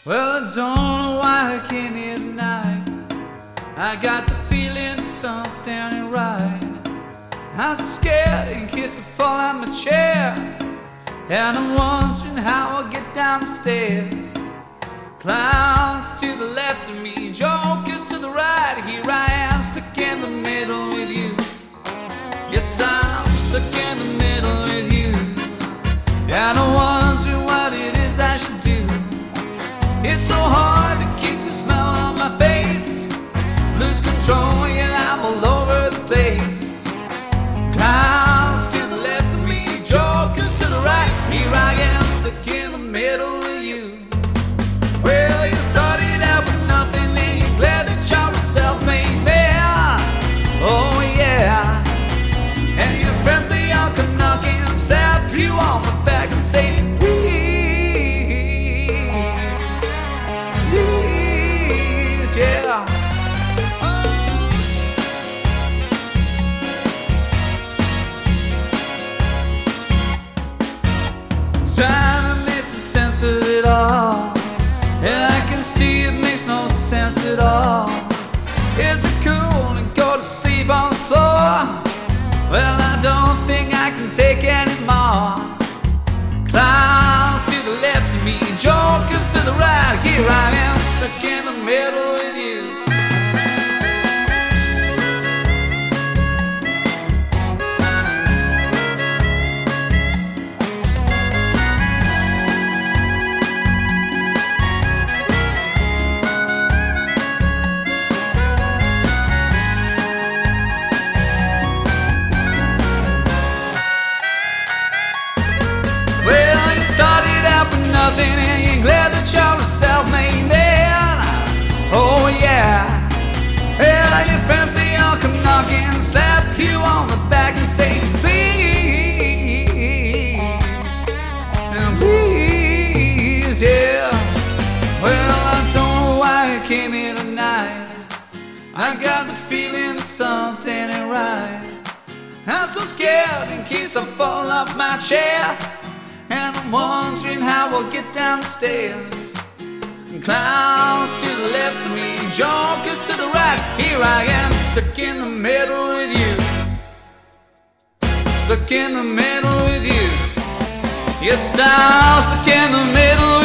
Well, I don't know why I came here tonight. I got the feeling something ain't right. I'm so scared in case I fall out my chair, and I'm wondering how I'll get down the stairs. Clowns to the left of me, jokers to the right. Here I am, stuck in the middle with you. Yes, I'm stuck in the middle with you, and I'm wondering what it is I should do. It's so hard to keep the smile on my face. Lose control, yeah, I'm all over the place. Clowns to the left of me, jokers to the right. Here I am, stuck in the middle with you. Well, you started out with nothing, and you're glad that you're a self-made man. Oh yeah. And your friends say y'all come knocking and slap you on the back and say, yeah. Trying to make the sense of it all, and I can see it makes no sense at all. Is it cool to go to sleep on the floor? Well, I don't think I can take any more. Clowns to the left of me, jokers to the right. Here I am, stuck in the middle with you. Well, you started out with nothing, and you're glad that you're a self-made man. Oh yeah. Well, your friends say y'all come knocking, slap you on the back and say, please, and please, yeah. Well, I don't know why I came here tonight. I got the feeling that something ain't right. I'm so scared in case I fall off my chair, and I'm wondering how I'll get down the stairs. Clowns to the left of me, jokers to the right. Here I am, stuck in the middle with you. Stuck in the middle with you. Yes, I'm stuck in the middle with you.